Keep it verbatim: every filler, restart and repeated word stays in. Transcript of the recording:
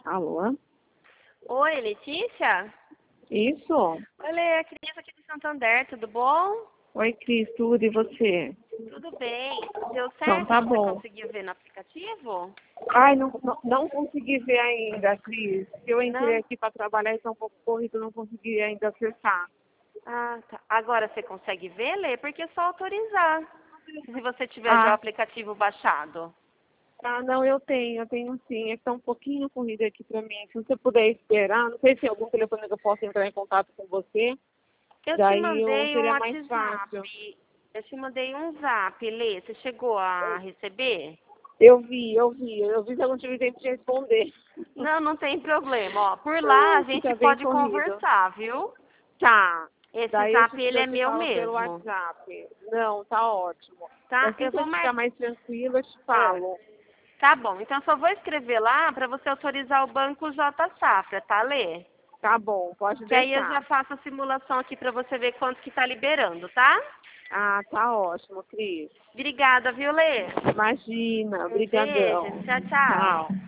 Alô? Oi, Letícia? Isso? Oi, Lê, é a Cris aqui do Santander, tudo bom? Oi, Cris, tudo e você? Tudo bem. Deu Então certo? tá Você bom. conseguiu ver no aplicativo? Ai, não, não, não consegui ver ainda, Cris. Eu entrei Não? aqui para trabalhar e está um pouco corrido, não consegui ainda acessar. Ah, tá. Agora você consegue ver, Lê? Porque é só autorizar. Se você tiver já o Ah, aplicativo baixado. tá, não, eu tenho, eu tenho sim. É que tá um pouquinho corrido aqui para mim. Se você puder esperar, não sei se tem algum telefone que eu possa entrar em contato com você, Eu te daí eu, mandei um seria mais fácil. WhatsApp. Eu te mandei um zap, Lê. Você chegou a receber? Eu vi, eu vi, eu vi que eu não tive tempo de responder. Não, não tem problema. Ó, por lá a Ah, gente fica bem pode corrido. conversar, viu? Tá. Esse Daí a zap, gente, ele eu é te meu falo pelo mesmo. WhatsApp. Não, tá ótimo. Tá? Assim Eu que eu vou ficar marcar. mais tranquila, eu te falo. Tá bom, então só vou escrever lá para você autorizar o banco J Safra, tá, Lê? Tá bom, pode Que aí eu deixar. já faço a simulação aqui para você ver quanto que tá liberando, tá? Ah, tá ótimo, Cris. Obrigada, viu, Lê? Imagina, Um beijo, brigadão. tchau, tchau. Tchau.